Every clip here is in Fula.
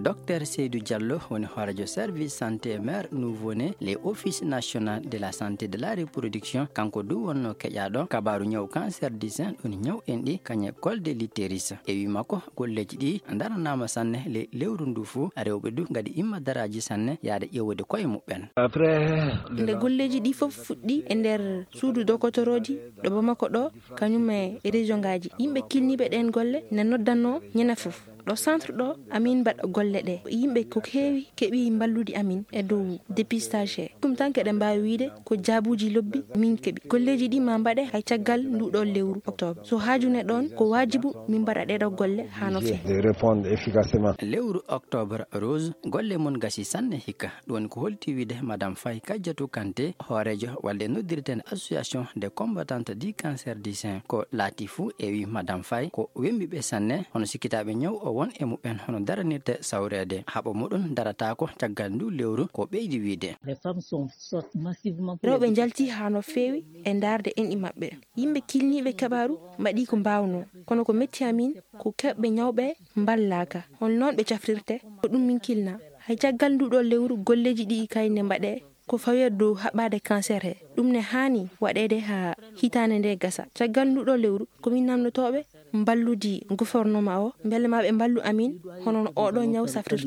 Docteur Seydou Diallo woni horajo service santé mère nouveau-né les office national de la santé de la reproduction kanko du wonno keƴaɗo kabaru ñaw cancer du sein ɗoni ñaw en ɗi kañe col de l'utérus e wi makko golleji ɗi daranama sanne le lewru ndu fuu rewɓe du gadi imma daraji sanne yaade ƴewude koye muɓɓen nde golleji ɗi fof fuɗɗi e nder suudu dokotoroji ɗo Bamako ɗo kañum e région ngaji yimɓe kilniɓe ɗen golle ne noddanno ñande fof ɗo centre ɗo amin mbaɗa golle ɗe yimɓe ko heewi keeɓi ballude amin e dow dépistage he ɗum tan keɗen mbawi wiide ko jaabuji lobbi min keeɓi golleji ɗi ma mbaɗe hay caggal nduɗo lewru octobre so haajune ɗon ko wajibu min mbaɗa ɗeɗo golle ha no feewi lewru octobre rose golle mon gasi sanne hikka ɗum ko holti wiide madame Faye Kadiatou Kanté hoorejo walde noddirten association des combattantes du cancer du sein ko laati fuu e wi madame Faye ko wembiɓe sanne hono sikkitaɓe ñaw o won e muɓɓen hono daranirte sawrede haɓo muɗum daratako caggal ndu lewru ko ɓeydi wiide rewɓe jalti ha no feewi e darde enɗi mabɓe yimɓe kilniɓe kabaru mbaɗi ko mbawno kono ko metti amin ko keɓɓe ñawɓe ballaka hon noon ɓe cafrirte ko ɗum min kilna hay caggal nduɗo lewru golleji ɗi kayne mbaɗe ko fawir dow haɓade cancer he ɗum ne hani waɗede ha hitande nde gasa caggal nduɗo lewru komin namdotoɓe mballudi gouvernement o beele maɓe mballu amin hono oɗo ñaw safrirta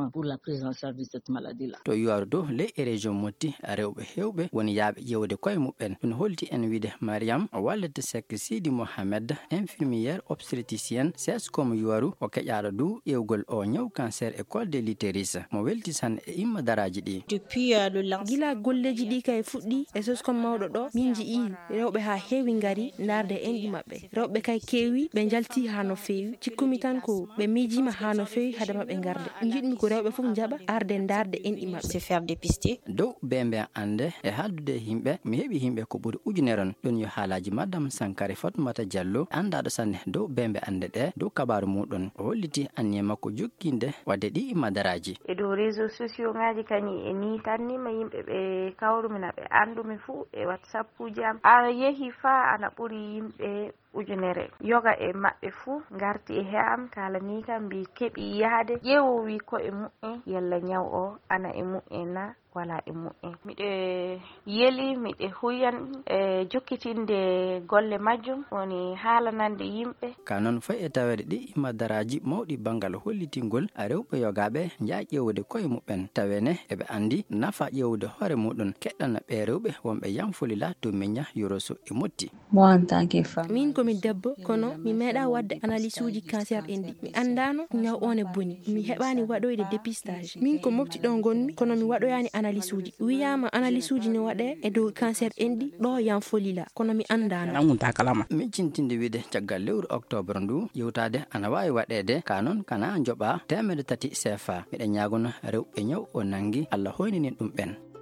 to yuwaru dow le région motti rewɓe hewɓe woni yaaɓe ƴewde koye muɓɓen ɗum holti en wiide Mariam wallete Seck Sidi Mohamed infirmière obstétricienne sescom yuwaru o keƴaɗo du ƴewgol o ñaw cancer e col de l'utérus mo welti san e imma daraji ɗi gila golleji ɗi kay fuɗɗi e sescom mawɗo ɗo min jii rewɓe ha heewi ngari darde enɗi mabɓe rewɓe kay keewi ɓe jalti ha no feewi cikkumi tan ko ɓe miijima ha no feewi hade mabɓe garde jiɗmi ko rewɓe fof jaɓa arde darde enɗi mabɓe faire dépister dow bembe ande e haldude himɓe mi heeɓi himɓe ko ɓuri ujuneron ɗum yo haalaji madame Sankari Fatmata Diallo andaɗo sanne dow bembe ande ɗe dow kabaru muɗum o holliti anniye makko jokkinde wadde ɗi madaraji e dow réseaux sociaux ngaji kañi e ni tannima yimɓe ɓe kawrumina ɓe andumi fuu e whatsapp uji am a yeehi fa ana ɓuri yimɓe ujunere yoga e maɓɓe fuu garti e he am kala ni kam mbi keeɓi yahde ƴeewowi ko e mu'en yalla ñaw o ana e mu'en na wala e mu'en miɗe yeli miɗe huyan e jokkitinde golle majjum woni haalanande yimɓe ka noon fayi e tawede ɗi madaraji mawɗi banggal hollitingol rewɓe yogaɓe jaa ƴewde koye muɓɓen tawene eɓe andi nafa ƴewde hoore muɗum keɗɗana ɓe rewɓe wonɓe yamfuli la to miña yoroso e motti min komi debbo kono mi meeɗa wadde analyse uji cancer en ɗi mi andano ñaw on e boni mi heɓani waɗoyde dépistage min ko mofti ɗon gonmi kono mi waɗoyani analyse uji wiyama analyse uji ne waɗe e dow cancer en ɗi ɗo yam folila kono mi andano min cintinde wiide caggal lewru octobre ndu yewtade ana wawi waɗede ka noon kana joɓa 300 CFA miɗen ñagono rewɓe ñaw o nangi Allah hoyninin ɗum ɓen